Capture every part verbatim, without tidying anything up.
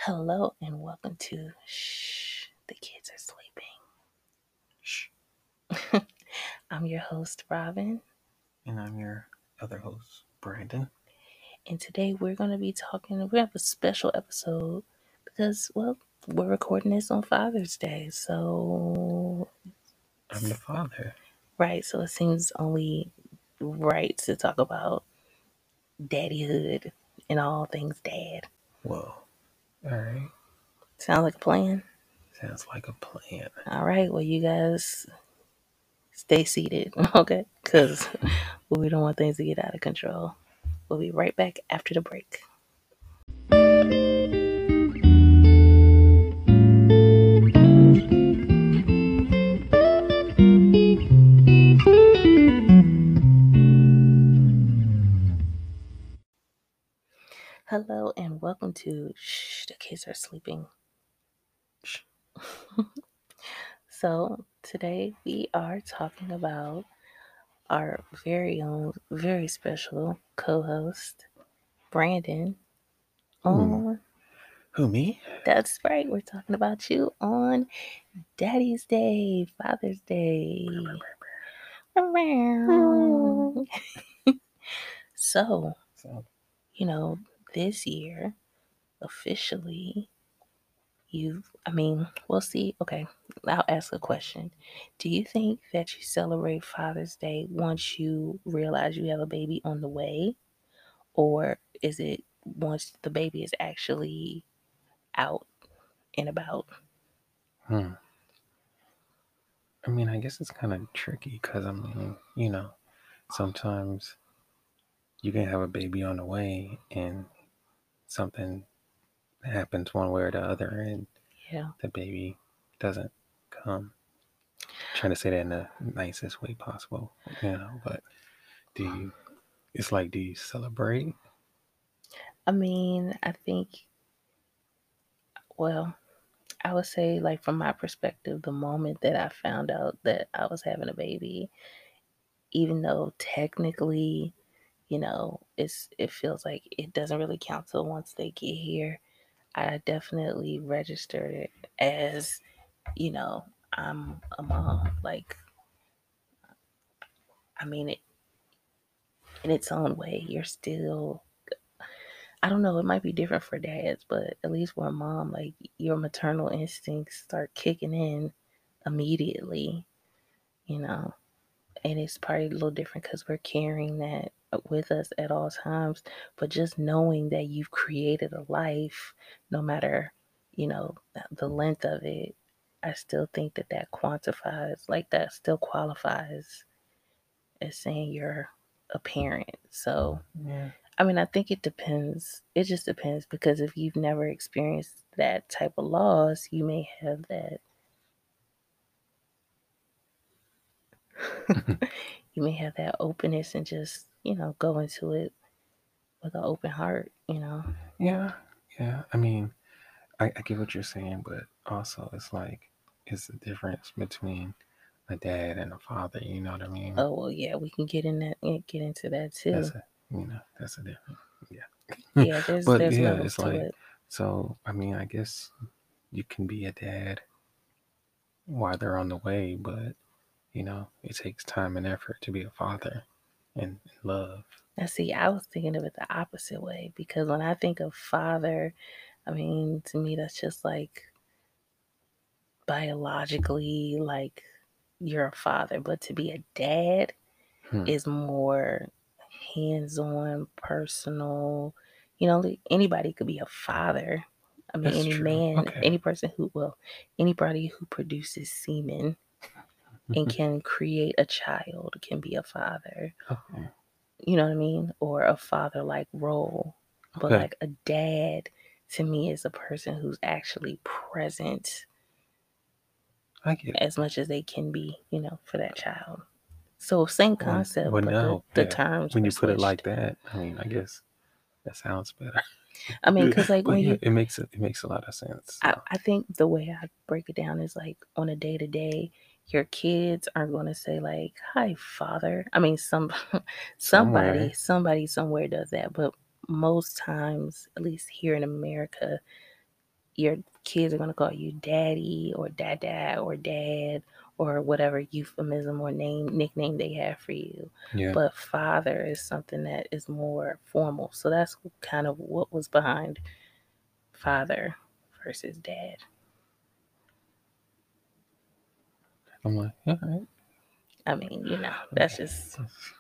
Hello and welcome to Shh, the kids are sleeping. Shh. I'm your host, Robin, And I'm your other host, Brandon. and today we're going to be talking. We have a special episode because, well, we're recording this on Father's Day. So, I'm the father. right, so it seems only right to talk about daddyhood and all things dad. Whoa. All right. Sounds like a plan? Sounds like a plan. All right, well, you guys stay seated, okay? Because we don't want things to get out of control. We'll be right back after the break. Hello and welcome to Shh, the kids are sleeping. Shh. So, today we are talking about our very own, very special co host, Brandon. Who? On Who, me? That's right, we're talking about you on Daddy's Day, Father's Day. So, So, you know, this year, officially, you've, I mean, we'll see. Okay, I'll ask a question. Do you think that you celebrate Father's Day once you realize you have a baby on the way? Or is it once the baby is actually out and about? hmm. I mean, I guess it's kind of tricky because, I mean, you know, sometimes you can have a baby on the way and something happens one way or the other and Yeah. the baby doesn't come. Trying to say that in the nicest way possible, you know, but do you, it's like, do you celebrate? I mean, I think, well, I would say, like, from my perspective, the moment that I found out that I was having a baby, even though technically, you know, it's it feels like it doesn't really count till once they get here. I definitely registered it as, you know, I'm a mom. Like, I mean, it in its own way. You're still, I don't know, it might be different for dads, but at least for a mom, like, your maternal instincts start kicking in immediately, you know. And it's probably a little different because we're carrying that with us at all times. But just knowing that you've created a life, no matter, you know, the length of it, I still think that that quantifies, like, that still qualifies as saying you're a parent. So, Yeah. I mean, I think it depends. It just depends because if you've never experienced that type of loss, you may have that. You may have that openness and just, you know, go into it with an open heart, you know. Yeah, yeah. I mean, I, I get what you're saying, but also it's like it's the difference between a dad and a father. You know what I mean? Oh well, yeah, we can get in that, get into that That's too. a you know that's a different yeah. Yeah, there's But there's yeah, levels it's to like it. so. I mean, I guess you can be a dad while they're on the way, but you know it takes time and effort to be a father and, and love. Now, see, I was thinking of it the opposite way because when I think of father, I mean, to me, that's just like biologically, like, you're a father, but to be a dad Hmm. is more hands-on, personal. You know, like, anybody could be a father. I mean, That's any true. man, Okay. any person who, well, anybody who produces semen and can create a child can be a father. Okay. You know what I mean? Or a father-like role. But Okay. like a dad to me is a person who's actually present I get it. as much as they can be, you know, for that child. So same Well, concept, well, but the, no, the yeah. terms When were you put it like switched. that, I mean, I guess that sounds better. I mean, because like But when yeah, you, it makes it, it makes a lot of sense. I, So I think the way I break it down is like on a day to day, your kids aren't going to say like, "Hi, father." I mean, some somebody, somewhere, somebody somewhere does that, but most times, at least here in America, your kids are going to call you daddy or dada or dad or whatever euphemism or name nickname they have for you. Yeah. But father is something that is more formal. So that's kind of what was behind father versus dad. I'm like, all right. I mean, you know, that's Okay. just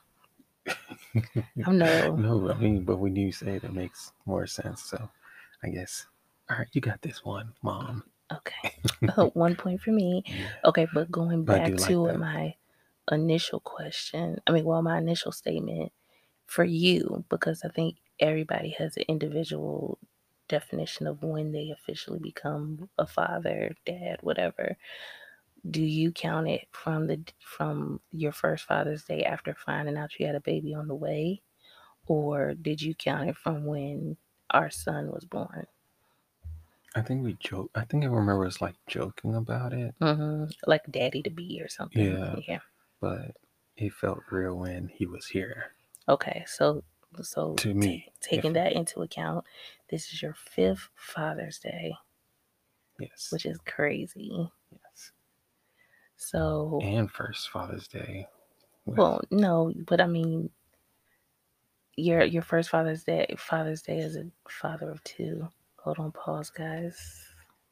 I'm no No, I mean, but when you say it, it makes more sense. So I guess, all right, you got this one, mom. okay. Uh, one point for me. Yeah. Okay, but going I back do like to that. my initial question, I mean, well, my initial statement for you, because I think everybody has an individual definition of when they officially become a father, dad, whatever. Do you count it from the from your first Father's Day after finding out you had a baby on the way, or did you count it from when our son was born? I think we joke. I think I remember us like joking about it. Mm-hmm. Like daddy to be or something. Yeah, Yeah. but it felt real when he was here. Okay. So so To t- me, taking if that into account, this is your fifth Father's Day, yes, which is crazy. yes, So, and first Father's Day with well, no, but I mean, your your first Father's Day, Father's Day as a father of two. Hold on, pause, guys.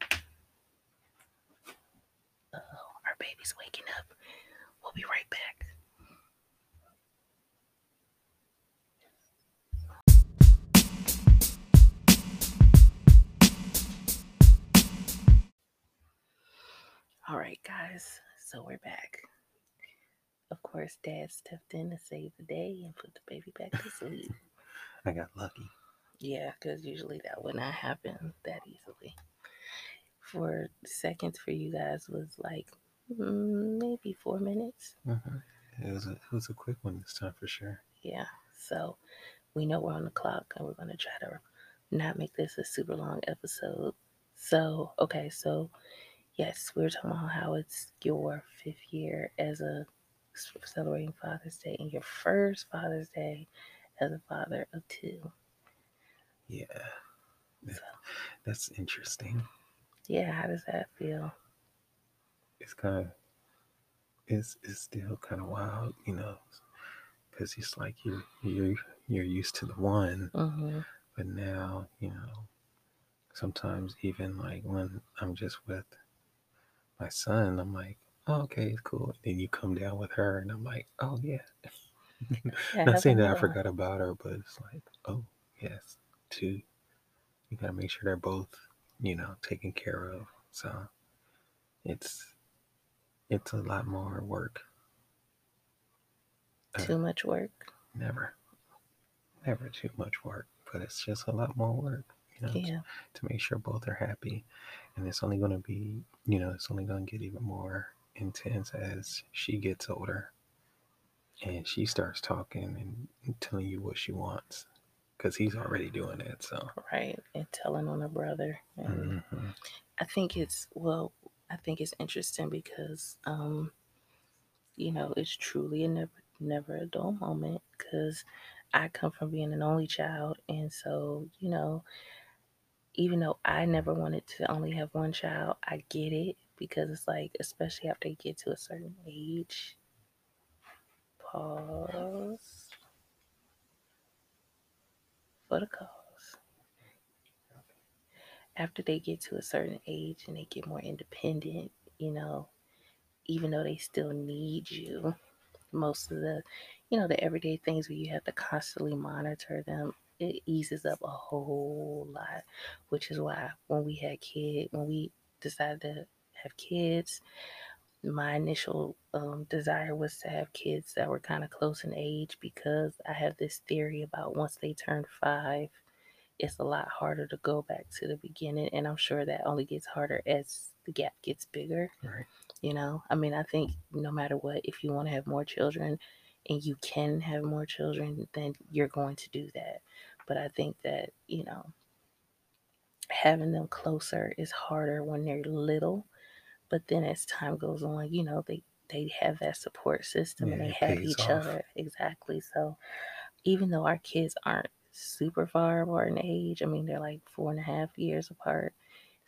Uh-oh, our baby's waking up. We'll be right back. All right, guys. So we're back. Of course, Dad stepped in to save the day and put the baby back to sleep. I got lucky. Yeah, because usually that would not happen that easily. For seconds for you guys was like mm, maybe four minutes. Mm-hmm. It was a it was a quick one this time for sure. Yeah. So we know we're on the clock and we're going to try to not make this a super long episode. So, okay, so yes, we were talking about how it's your fifth year as a celebrating Father's Day and your first Father's Day as a father of two. Yeah, that, So, that's interesting. yeah, how does that feel? It's kind of it's it's still kind of wild, you know, because it's like you you you're used to the one, Mm-hmm. but now you know sometimes even like when I'm just with my son, I'm like, oh, okay, it's cool. And then you come down with her, and I'm like, oh yeah. Yeah, Not have saying that I another one. forgot about her, but it's like, oh yes, two. You gotta make sure they're both, you know, taken care of. So it's it's a lot more work. Uh, Too much work. never, never too much work, but it's just a lot more work, you know, to, Yeah. to make sure both are happy. And it's only going to be, you know, it's only going to get even more intense as she gets older and she starts talking and telling you what she wants because he's already doing it. So, Right. And telling on her brother. And mm-hmm. I think it's, well, I think it's interesting because, um, you know, it's truly a never, never a dull moment because I come from being an only child. And so, you know, even though I never wanted to only have one child, I get it because it's like, especially after you get to a certain age. Pause for the cause. After they get to a certain age and they get more independent, you know, even though they still need you, most of the, you know, the everyday things where you have to constantly monitor them, it eases up a whole lot, which is why when we had kids, when we decided to have kids, my initial um, desire was to have kids that were kind of close in age because I have this theory about once they turn five, it's a lot harder to go back to the beginning. And I'm sure that only gets harder as the gap gets bigger. Right. You know, I mean, I think no matter what, if you want to have more children and you can have more children, then you're going to do that. But I think that, you know, having them closer is harder when they're little. But then as time goes on, you know, they, they have that support system Yeah, and they it have pays each off. other. Exactly. So even though our kids aren't super far apart in age, I mean, they're like four and a half years apart,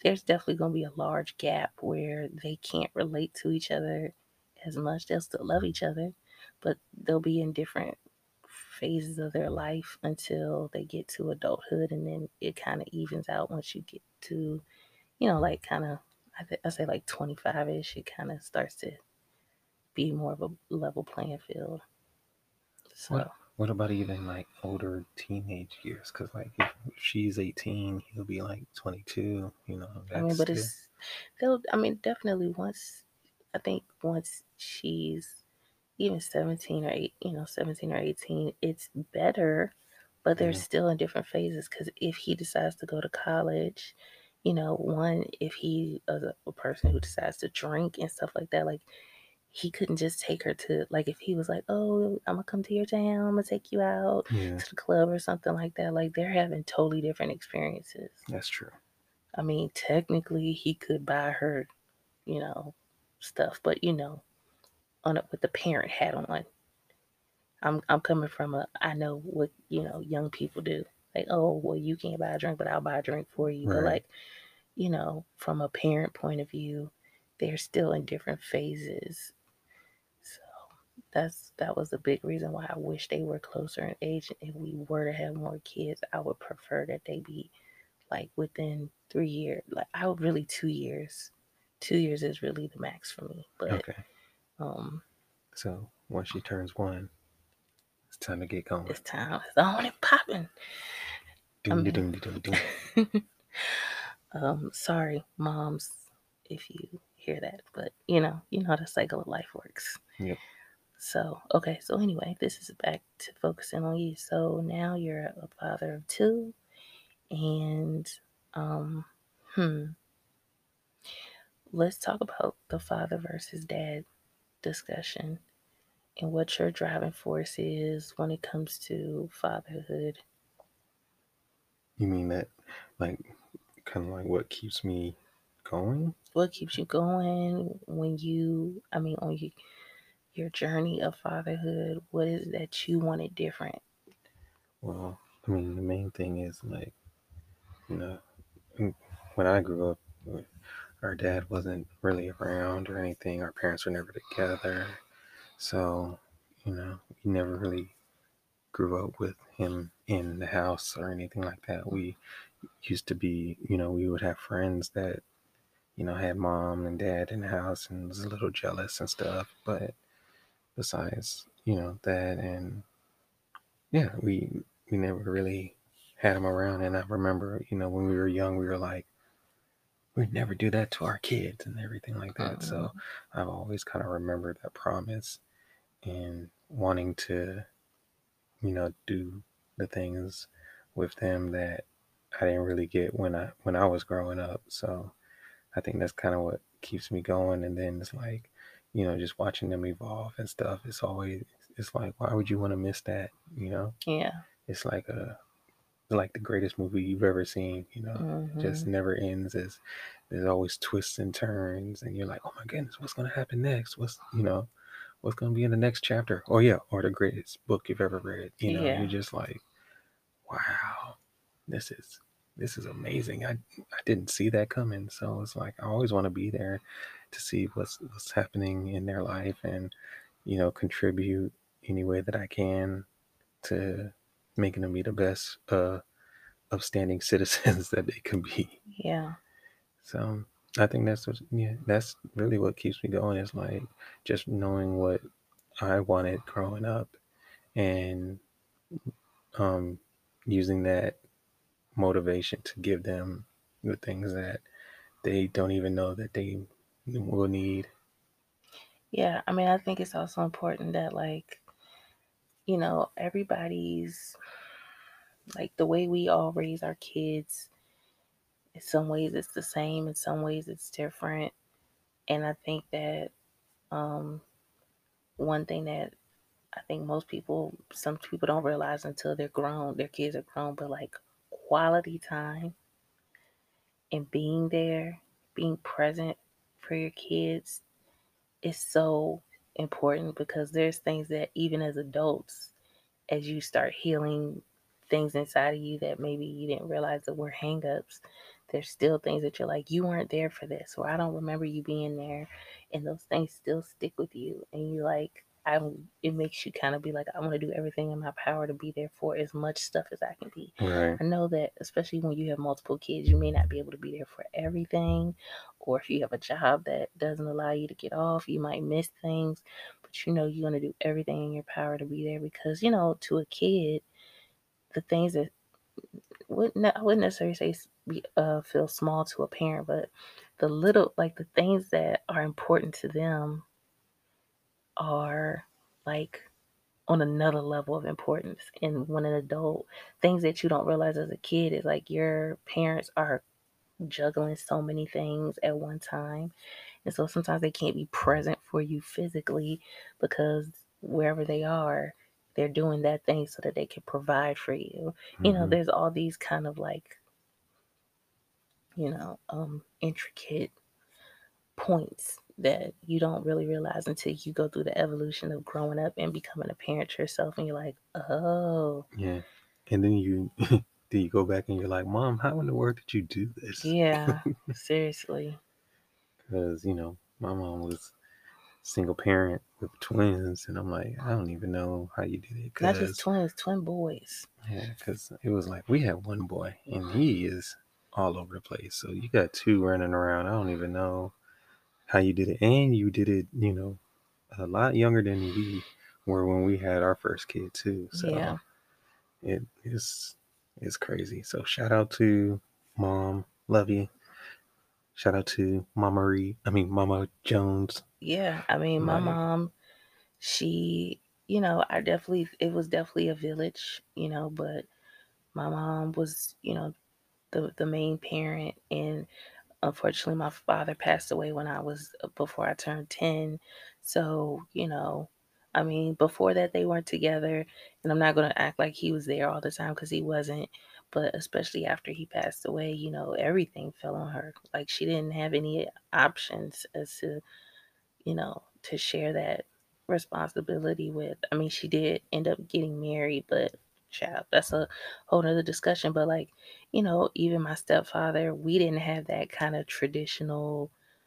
there's definitely going to be a large gap where they can't relate to each other as much. They'll still love each other, but they'll be in different phases of their life until they get to adulthood, and then it kind of evens out once you get to, you know, like kind of, I, th- I say like twenty-five ish, it kind of starts to be more of a level playing field. What So, what about even like older teenage years? Because like if she's eighteen, he'll be like twenty-two. You know, I that's mean, but still it's, they'll, I mean, definitely once, I think once she's even seventeen or eight, you know, seventeen or eighteen, it's better, but they're yeah, still in different phases. Because if he decides to go to college, you know, one, if he is a, a person who decides to drink and stuff like that, like he couldn't just take her to, like, if he was like, oh, I'm gonna come to your town, I'm gonna take you out yeah, to the club or something like that, like they're having totally different experiences. that's true. I mean, technically, he could buy her, you know, stuff, but you know, on it with the parent hat on. I'm I'm coming from a, I know what, you know, young people do. Like, oh, well, you can't buy a drink, but I'll buy a drink for you. But Right. like, you know, from a parent point of view, they're still in different phases. So that's that was a big reason why I wish they were closer in age. If we were to have more kids, I would prefer that they be like within three years. Like I would really two years. Two years is really the max for me. But Okay. um So once she turns one, it's time to get going. it's time. It's on and popping. I Doom, mean, doom, doom, doom. um, sorry, moms, if you hear that, but you know, you know how the cycle of life works. Yep. So, okay, so anyway, this is back to focusing on you. So now you're a father of two, and um, hmm, let's talk about the father versus dad discussion and what your driving force is when it comes to fatherhood. You mean that, like, kind of like what keeps me going? What keeps you going when you, I mean, on you, your journey of fatherhood? What is it that you wanted different? Well, I mean, the main thing is like, you know, when I grew up, our dad wasn't really around or anything. Our parents were never together. So, you know, we never really grew up with him in the house or anything like that. We used to be, you know, we would have friends that, you know, had mom and dad in the house and was a little jealous and stuff. But besides, you know, that and yeah, we we never really had him around. And I remember, you know, when we were young, we were like, we'd never do that to our kids and everything like that. Mm, So I've always kind of remembered that promise and wanting to, you know, do the things with them that I didn't really get when I when I was growing up. So I think that's kind of what keeps me going. And then it's like, you know, just watching them evolve and stuff. It's always it's like, why would you want to miss that? You know, yeah. it's like a like the greatest movie you've ever seen. You know, it Mm-hmm. just never ends. As there's always twists and turns, and you're like, oh my goodness, what's gonna happen next? What's you know, what's gonna be in the next chapter? Oh yeah, or the greatest book you've ever read. You know, you're Yeah. just like, wow, this is this is amazing. I I didn't see that coming. So it's like I always want to be there to see what's what's happening in their life and you know contribute any way that I can to making them be the best uh, upstanding citizens that they can be. Yeah. So I think that's what, yeah, that's really what keeps me going is like just knowing what I wanted growing up and um, using that motivation to give them the things that they don't even know that they will need. Yeah. I mean, I think it's also important that, like, you know, everybody's, like, the way we all raise our kids, in some ways it's the same, in some ways it's different. And I think that um, one thing that I think most people, some people don't realize until they're grown, their kids are grown, but like quality time and being there, being present for your kids is so important, because there's things that even as adults, as you start healing things inside of you that maybe you didn't realize that were hangups, there's still things that you're like, you weren't there for this, or I don't remember you being there, and those things still stick with you, and you like, I, it makes you kind of be like, I want to do everything in my power to be there for as much stuff as I can be. Right. I know that especially when you have multiple kids, you may not be able to be there for everything, or if you have a job that doesn't allow you to get off, you might miss things, but you know you're going to do everything in your power to be there because, you know, to a kid, the things that wouldn't I wouldn't necessarily say be, uh, feel small to a parent, but the little like the things that are important to them are like on another level of importance. And when an adult, things that you don't realize as a kid is like your parents are juggling so many things at one time. And so sometimes they can't be present for you physically because wherever they are, they're doing that thing so that they can provide for you. You know, Mm-hmm. there's all these kind of like, you know, um, intricate points that you don't really realize until you go through the evolution of growing up and becoming a parent yourself. And you're like, oh, Yeah. And then you then you go back and you're like, Mom, how in the world did you do this? yeah, seriously. Because, you know, my mom was single parent with twins, and I'm like, I don't even know how you did it. Not just Because, twins, twin boys. yeah, because it was like we had one boy, and he is all over the place. So you got two running around. I don't even know how you did it. And you did it, you know, a lot younger than we were when we had our first kid, too. So Yeah. it is it's crazy. So shout out to Mom. Love you. Shout out to Mama Marie. I mean, Mama Jones. Yeah. I mean, my Like, mom, she, you know, I definitely, it was definitely a village, you know, but my mom was, you know, the, the main parent. And unfortunately, my father passed away when I was, before I turned ten. So, you know, I mean, before that, they weren't together. And I'm not going to act like he was there all the time because he wasn't. But especially after he passed away, you know, everything fell on her. Like she didn't have any options as to, you know, to share that responsibility with. I mean, she did end up getting married, but child, that's a whole nother discussion. But like, you know, even my stepfather, we didn't have that kind of traditional,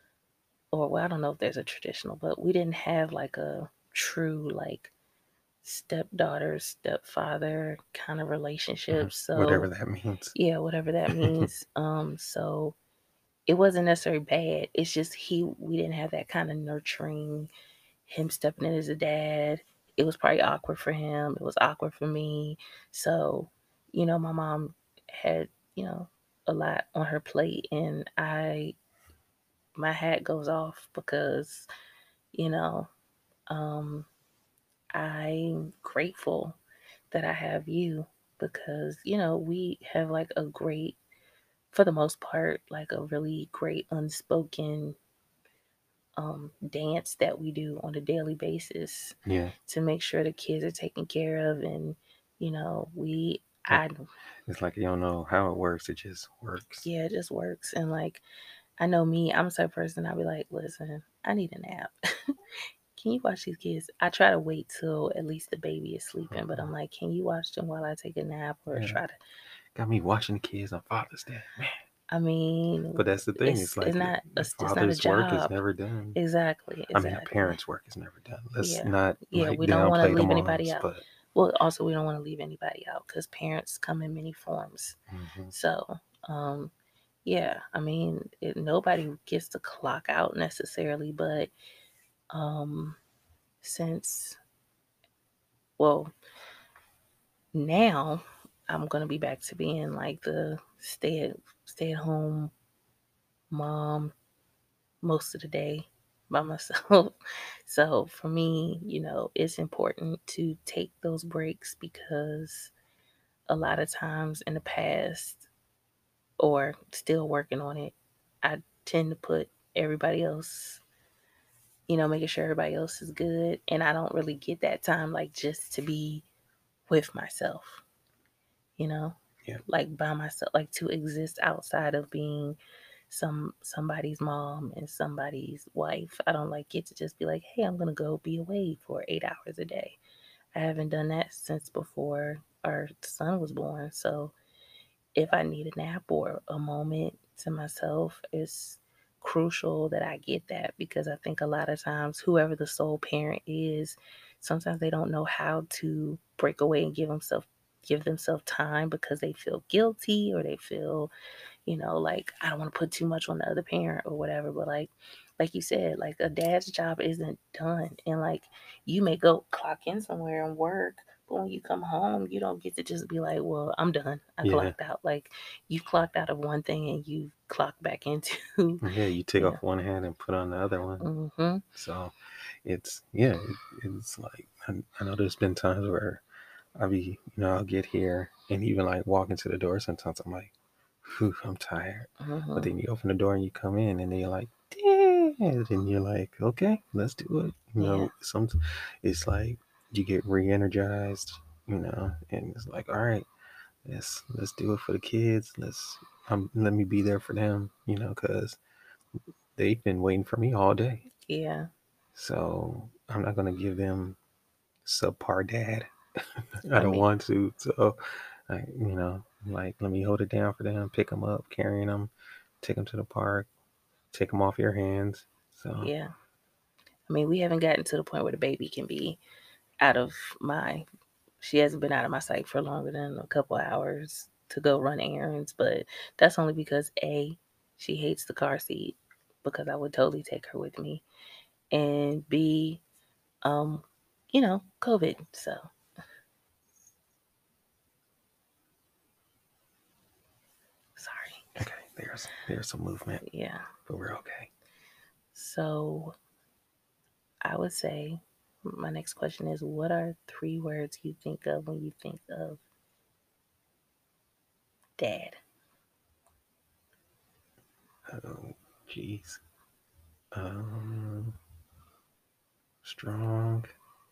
or well, I don't know if there's a traditional, but we didn't have like a true like stepdaughter, stepfather kind of relationship. whatever So that means. yeah, whatever that means. Um, so it wasn't necessarily bad. It's just he we didn't have that kind of nurturing, him stepping in as a dad. It was probably awkward for him. It was awkward for me. So, you know, my mom had, you know, a lot on her plate, and I my hat goes off because, you know, um I'm grateful that I have you because, you know, we have like a great, for the most part, like a really great unspoken um, dance that we do on a daily basis Yeah. to make sure the kids are taken care of. And, you know, we, Like, I, it's like you don't know how it works. It just works. yeah, it just works. And like, I know me, I'm the type of person, I'll be like, listen, I need a nap. Can you watch these kids? I try to wait till at least the baby is sleeping, but Uh-uh. I'm like, can you watch them while I take a nap or Yeah. try to, Got me watching the kids on Father's Day, man. I mean, But that's the thing. It's it's it's like not the it's just not a father's work is job. never done. Exactly, I mean, a exactly. parent's work is never done. Let's Yeah, not yeah. like We don't want to downplay the leave anybody moms, out. but Well, also we don't want to leave anybody out because parents come in many forms. mhm. So, um, yeah. I mean, it, nobody gets to clock out necessarily, but um, since well, now I'm gonna be back to being like the stay at stay at home mom most of the day by myself. So for me, you know, it's important to take those breaks because a lot of times in the past, or still working on it, I tend to put everybody else, you know, making sure everybody else is good. And I don't really get that time, like just to be with myself, you know, Yeah. like by myself, like to exist outside of being some somebody's mom and somebody's wife. I don't like get to just be like, hey, I'm gonna go be away for eight hours a day. I haven't done that since before our son was born. So if I need a nap or a moment, to myself, it's crucial that I get that, because I think a lot of times whoever the sole parent is, sometimes they don't know how to break away and give themselves give themselves time because they feel guilty, or they feel, you know, like, I don't want to put too much on the other parent or whatever. But like, like you said, like, a dad's job isn't done. And like, you may go clock in somewhere and work, but when you come home, you don't get to just be like, well, I'm done. I Yeah. clocked out. Like, you clocked out of one thing and you clocked back into, Yeah, you take you off know. one hand and put on the other one. Mm-hmm. So it's, yeah, it, it's like, I, I know there's been times where I'll be, you know, I'll get here and even like walk into the door, sometimes I'm like, whew, I'm tired. Mm-hmm. But then you open the door and you come in and then you're like, damn. And you're like, okay, let's do it. You Yeah. know, some it's like you get re-energized, you know, and it's like, all right, let's let's do it for the kids. Let's um, let me be there for them, you know, because they've been waiting for me all day. Yeah. So I'm not gonna give them subpar dad. I I don't mean, want to. So, I, you know, like, let me hold it down for them, pick them up, carrying them, take them to the park, take them off your hands. So, yeah. I mean, we haven't gotten to the point where the baby can be out of my, she hasn't been out of my sight for longer than a couple hours to go run errands, but that's only because A, she hates the car seat, because I would totally take her with me, and B, um, you know, COVID. So sorry. okay, there's there's some movement, Yeah. but we're okay. So I would say my next question is, what are three words you think of when you think of dad? Oh, jeez. Um, strong,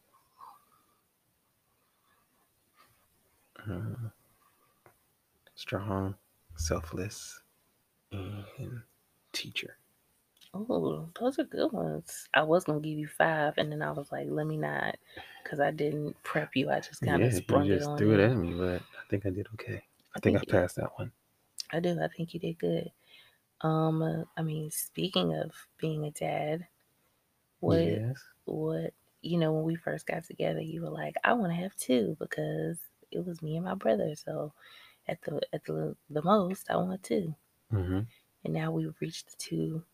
uh, strong, selfless, and teacher. Oh, those are good ones. I was gonna give you five, and then I was like, let me not, because I didn't prep you. I just kind of Yeah, you sprung it just on threw it you. at me, but I think I did okay. I I think I think passed that one. I do. I think you did good. Um, uh, I mean, speaking of being a dad, what, Yes. what, you know, when we first got together, you were like, I want to have two because it was me and my brother. So at the at the the most, I want two, Mm-hmm. and now we've reached the two.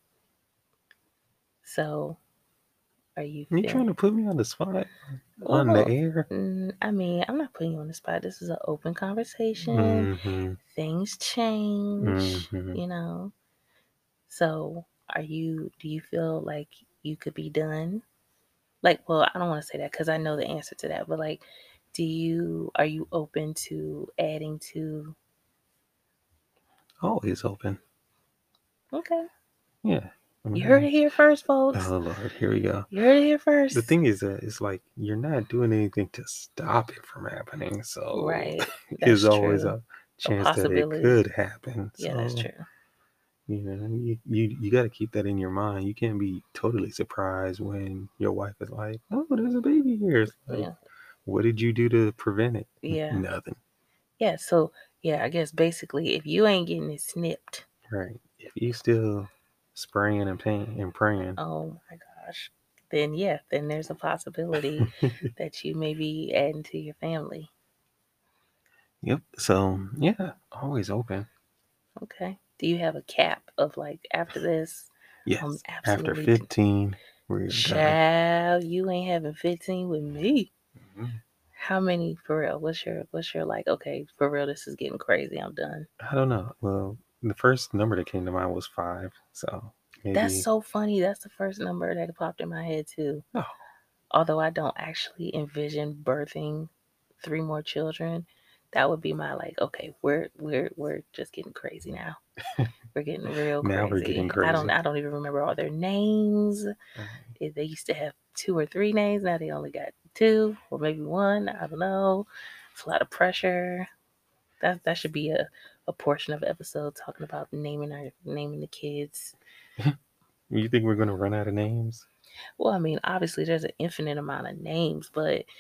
So are you You feeling? trying to put me on the spot on the Well, air? mm, I mean, I'm not putting you on the spot. This is an open conversation. Mm-hmm. Things change, Mm-hmm. you know. So, are you, do you feel like you could be done? Like, well, I don't want to say that because I know the answer to that, but like, do you, are you open to adding to? Always open. Okay. Yeah. I You heard mean, it here first, folks. oh Lord, here we go. You heard it here The first. thing is that it's like you're not doing anything to stop it from happening. So Right. there's That's always true. a A chance that it possibility. could happen. Yeah, that's So, true. you know, you, you, you got to keep that in your mind. You can't be totally surprised when your wife is like, oh, there's a baby here. It's like, Yeah. what did you do to prevent it? Yeah. Nothing. Yeah. So, yeah, I guess basically, if you ain't getting it snipped, Right. If you still spraying and painting and praying, oh my gosh, then yeah, then there's a possibility that you may be adding to your family. yep. So yeah, always open. Okay. Do you have a cap of like, after this, I'm Yes. After absolutely d- fifteen, we're done. child, you ain't having fifteen with me. Mhm. How many for real? What's your what's your like, okay, for real, this is getting crazy. I'm done. I don't know. Well, the first number that came to mind was five. So That's maybe. so funny. That's the first number that popped in my head too. Oh, Although I don't actually envision birthing three more children, that would be my like, okay, we're we're we're just getting crazy now. We're getting real now we're getting crazy. I don't crazy. I don't even remember all their names. Right. If they used to have two or three names, now they only got two or maybe one. I don't know. It's a lot of pressure. That that should be a, a portion of the episode talking about naming our naming the kids. You think we're gonna run out of names? Well, I mean, obviously there's an infinite amount of names, but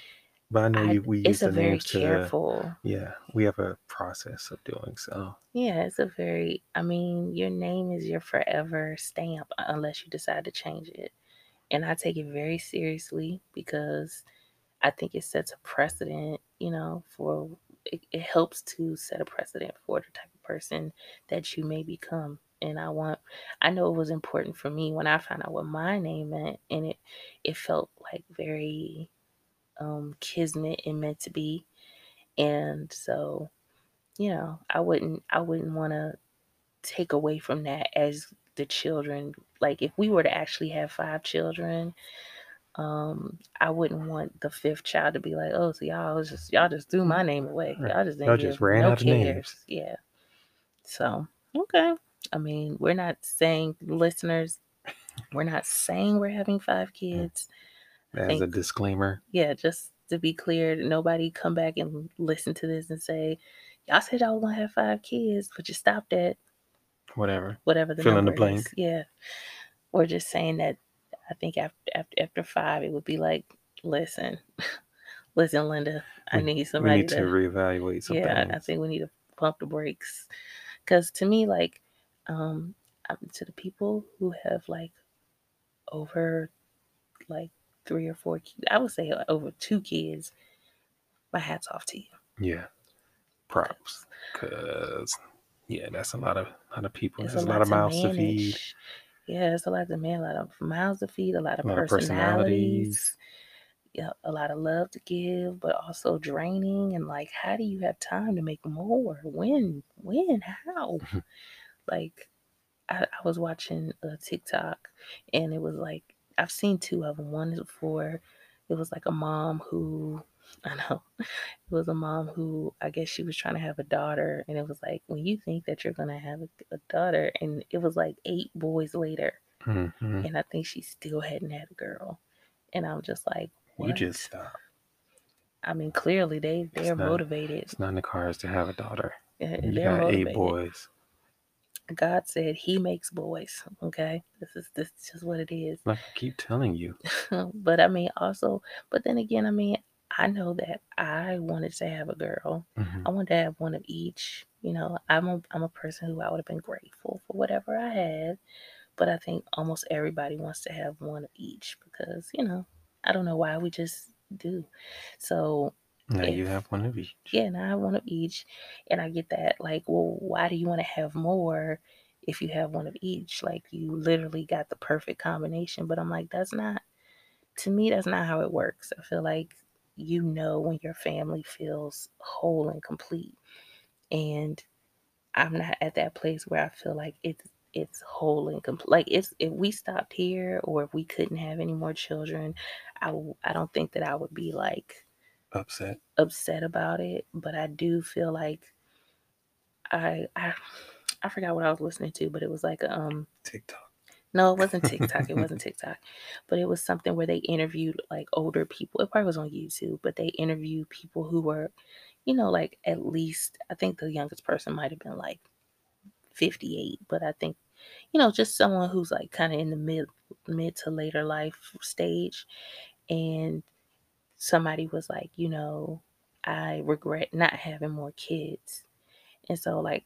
But I know I you. We it's use a the very names to. careful. Yeah, we have a process of doing so. Yeah, it's a very, I mean, your name is your forever stamp unless you decide to change it. And I take it very seriously because I think it sets a precedent, you know, for it, it helps to set a precedent for the type of person that you may become. And I want, I know it was important for me when I found out what my name meant, and it, it felt like very um, kismet and meant to be. And so, you know, I wouldn't, I wouldn't want to take away from that as the children. Like if we were to actually have five children, um, I wouldn't want the fifth child to be like, oh, so y'all was just y'all just threw my name away. Right. Y'all just didn't Y'all just give ran no out of names. cares. Yeah. So okay. I mean, we're not saying, listeners, we're not saying we're having five kids. I As think, a disclaimer. yeah, just to be clear, nobody come back and listen to this and say, y'all said y'all was gonna have five kids, but you stopped at Whatever. whatever the Fill in the number is. blank. Yeah. We're just saying that I think after after after five, it would be like, listen, listen, Linda, I We need we somebody need to to, reevaluate some yeah, I, I things. think we need to pump the brakes. Because to me, like, um, um, to the people who have like over like three or four kids, I would say over two kids, my hat's off to you. Yeah. Props. Cause yeah, that's a lot of lot of people. It's a That's a lot lot of to mouths to feed. manage. Yeah, it's a lot to manage, a lot of mouths to feed, a lot A of lot of personalities. personalities, yeah, a lot of love to give, but also draining. And like, how do you have time to make more? When? When? How? Like, I, I was watching a TikTok, and it was like, I've seen two of them. One is for, it was like a mom who, I know, it was a mom who, I guess she was trying to have a daughter, and it was like, when you think that you're gonna have a, a daughter, and it was like eight boys later, Mm-hmm. and I think she still hadn't had a girl, and I'm just like, You just what? stop. I mean, clearly they they're It's not. motivated. It's not in the cards to have a daughter. You They're got eight motivated. boys. God said He makes boys. Okay, this is this is just what it is. Like I keep telling you. But I mean, also, but then again, I mean, I know that I wanted to have a girl. Mm-hmm. I wanted to have one of each. You know, I'm a I'm a person who I would have been grateful for whatever I had. But I think almost everybody wants to have one of each because, you know, I don't know why, we just do. So Now you have if, one of each. yeah, and I have one of each, and I get that. Like, well, why do you want to have more if you have one of each? Like, you literally got the perfect combination. But I'm like, that's not, to me, that's not how it works. I feel like, you know, when your family feels whole and complete. And I'm not at that place where I feel like it's it's whole and complete. Like, it's, if we stopped here, or if we couldn't have any more children, I w- I don't think that I would be like Upset. upset about it. But I do feel like I I I forgot what I was listening to, but it was like um TikTok. no, it wasn't TikTok. It wasn't TikTok, but it was something where they interviewed like older people. It probably was on YouTube, but they interviewed people who were, you know, like at least, I think the youngest person might have been like fifty-eight, but I think, you know, just someone who's like kind of in the mid mid to later life stage. And somebody was like, you know, I regret not having more kids. And so, like,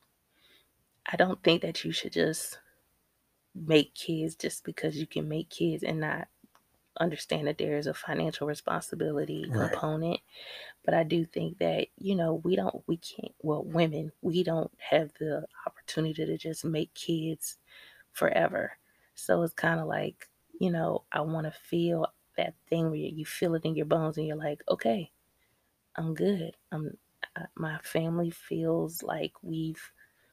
I don't think that you should just make kids just because you can make kids and not understand that there is a financial responsibility Right. component. But I do think that, you know, we don't, we can't, well, women, we don't have the opportunity to just make kids forever. So it's kind of like, you know, I want to feel that thing where you feel it in your bones and you're like, okay, I'm good. I'm, I, my family feels like we've,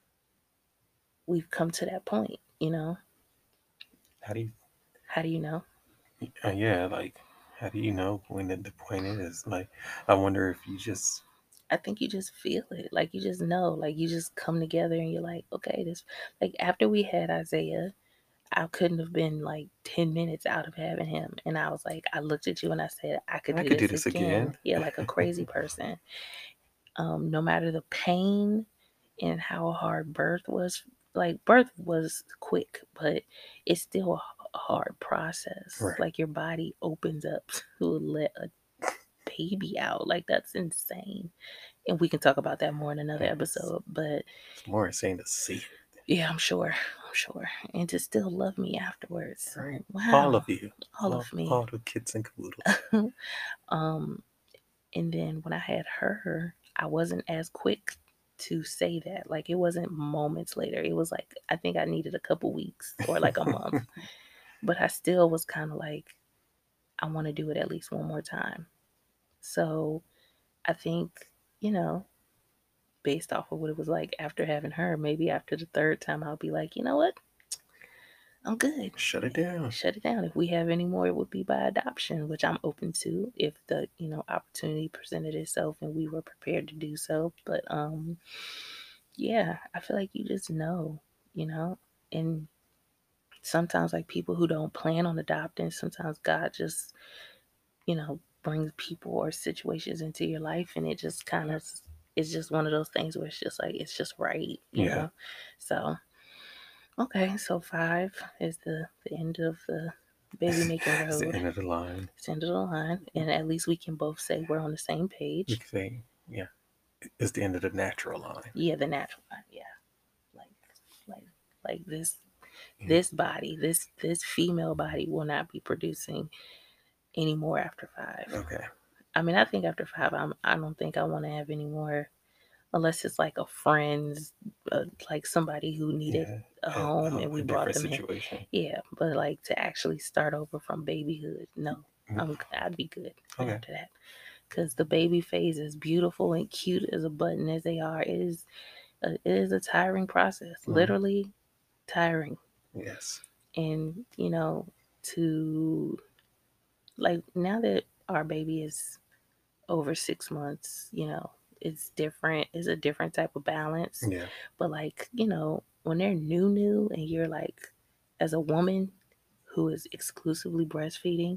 we've come to that point, you know? How do you? How do you know? Uh, yeah, like how do you know when the, the point is? Like, I wonder if you just. I think you just feel it. Like, you just know, like, you just come together and you're like, okay, this, like, after we had Isaiah, I couldn't have been like ten minutes out of having him. And I was like, I looked at you and I said, I could I do could do this this again. again. Yeah, like a crazy person. Um, no matter the pain and how hard birth was, like, birth was quick, but it's still a hard process. Right. Like, your body opens up to let a baby out. Like, that's insane. And we can talk about that more in another And it's, episode. But it's more insane to see it. yeah, I'm sure. I'm sure. And to still love me afterwards. Right. Wow. All of you. All all, of me. all the kids and caboodles. um, and then when I had her, I wasn't as quick to say that. Like, it wasn't moments later. It was like, I think I needed a couple weeks or like a month. But I still was kind of like, I want to do it at least one more time. So I think, you know, based off of what it was like after having her, maybe after the third time, I'll be like, you know what? I'm good. Shut it down. Shut it down. If we have any more, it would be by adoption, which I'm open to if the, you know, opportunity presented itself and we were prepared to do so. But um yeah, I feel like you just know, you know, and sometimes like people who don't plan on adopting, sometimes God just, you know, brings people or situations into your life and it just kind of it's just one of those things where it's just like it's just right, you Yeah. know. So okay, so five is the, the end of the baby making It's the road. end of the line. It's the end of the line. And at least we can both say we're on the same We page. can say, yeah, it's the end of the natural line. Yeah, the natural line. Yeah. Like like like this this body, this this female body will not be producing anymore after five. Okay. I mean, I think after five, I'm I don't think I want to have any more, unless it's like a friend's, uh, like somebody who needed Yeah. a A, home a, and we a brought different them in. situation. Yeah, but like to actually start over from babyhood, no, Mm. I'm I'd be good Okay. after that. Because the baby phase is beautiful and cute as a button as they are. It is a, it is a tiring process, Mm. literally tiring. Yes. And you know, to like now that our baby is over six months, you know, it's different. It's a different type of balance. Yeah. But like, you know, when they're new, new, and you're like, as a woman who is exclusively breastfeeding,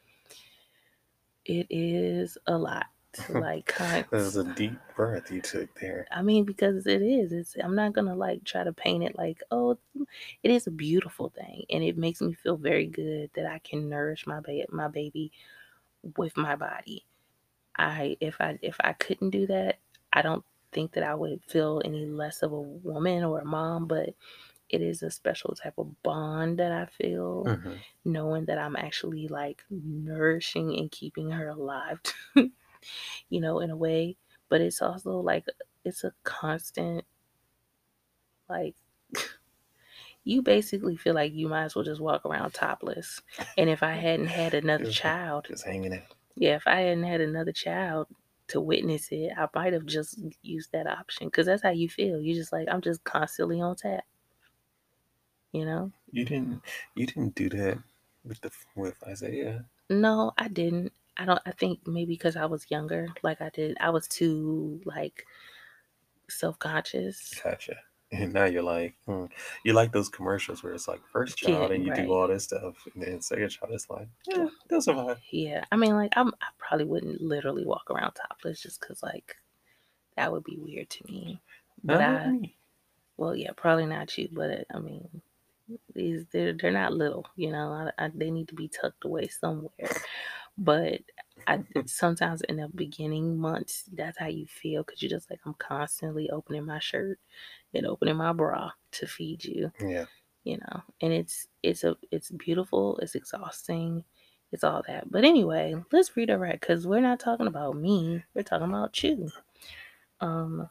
it is a lot to like kind. That was a deep breath you took there. I mean, because it is. It's. I'm not gonna like try to paint it like, oh, it is a beautiful thing, and it makes me feel very good that I can nourish my ba- my baby with my body. I if I if I couldn't do that, I don't think that I would feel any less of a woman or a mom, but it is a special type of bond that I feel Mm-hmm. knowing that I'm actually like nourishing and keeping her alive, you know, in a way. But it's also like it's a constant like you basically feel like you might as well just walk around topless. And if I hadn't had another Just, child, just hanging out. yeah, if I hadn't had another child to witness it, I might have just used that option because that's how you feel. You're just like, I'm just constantly on tap, you know? You didn't. You didn't do that with the with Isaiah. No, I didn't. I don't, I think maybe because I was younger, like I did, I was too like self conscious. Gotcha. And now you're like, hmm. You like those commercials where it's like first child Yeah, and you right. do all this stuff, and then second child is like, yeah, they'll survive. Yeah. I mean, like, I'm, I probably wouldn't literally walk around topless just because, like, that would be weird to me. But Not I, me. well, yeah, probably not you, but it, I mean, these they're they're not little, you know. I, I, they need to be tucked away somewhere. But I sometimes in the beginning months, that's how you feel because you're just like I'm constantly opening my shirt and opening my bra to feed you, Yeah. you know. And it's it's a it's beautiful, it's exhausting, it's all that. But anyway, let's redirect because we're not talking about me, we're talking about you. Um,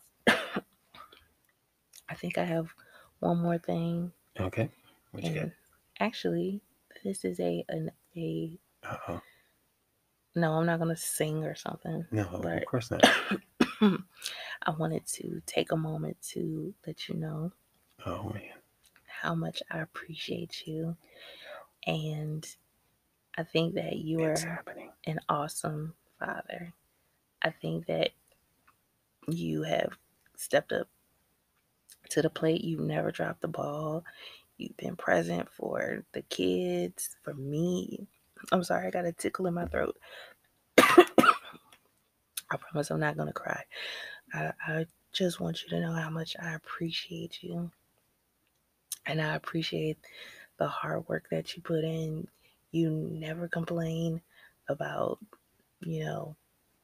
I think I have one more thing, Okay. What you got? and actually, this is a an a Uh oh. no, I'm not gonna sing or something, No, but of course not. I wanted to take a moment to let you know Oh man. how much I appreciate you. And I think that you It's are happening. an awesome father. I think that you have stepped up to the plate. You've never dropped the ball. You've been present for the kids, for me. I'm sorry, I got a tickle in my throat. I promise I'm not going to cry. I, I just want you to know how much I appreciate you. And I appreciate the hard work that you put in. You never complain about, you know,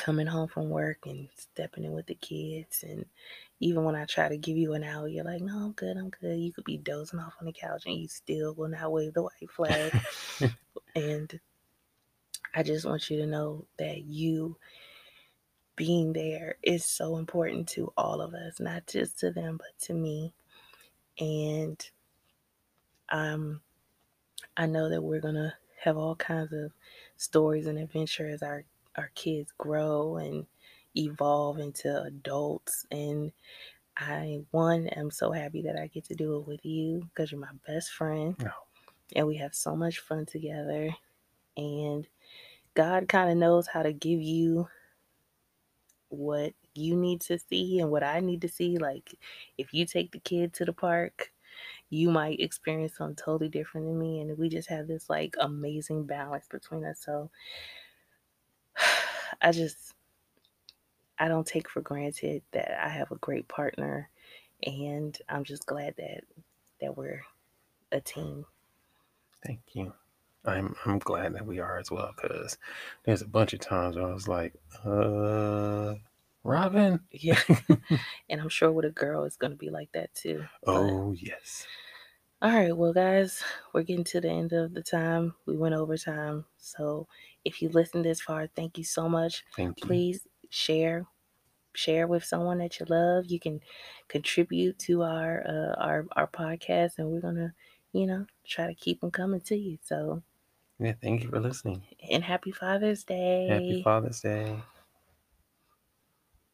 coming home from work and stepping in with the kids. And even when I try to give you an hour, you're like, no, I'm good, I'm good. You could be dozing off on the couch and you still will not wave the white flag. And I just want you to know that you being there is so important to all of us, not just to them, but to me. And um, I know that we're going to have all kinds of stories and adventure as our, our kids grow and evolve into adults. And I, one, am so happy that I get to do it with you because you're my best friend. No. And we have so much fun together. And God kind of knows how to give you what you need to see and what I need to see. Like, if you take the kid to the park, you might experience something totally different than me. And we just have this like amazing balance between us. So I just, I don't take for granted that I have a great partner. And I'm just glad that, that we're a team. Thank you. I'm I'm glad that we are as well, because there's a bunch of times where I was like, uh, Robin? Yeah. And I'm sure with a girl, it's going to be like that too. Oh, but, yes. All right. Well, guys, we're getting to the end of the time. We went over time. So if you listened this far, thank you so much. Thank you. Please share. Share with someone that you love. You can contribute to our uh, our our podcast, and we're gonna, you know, try to keep them coming to you. So, yeah, thank you for listening. And happy Father's Day. Happy Father's Day.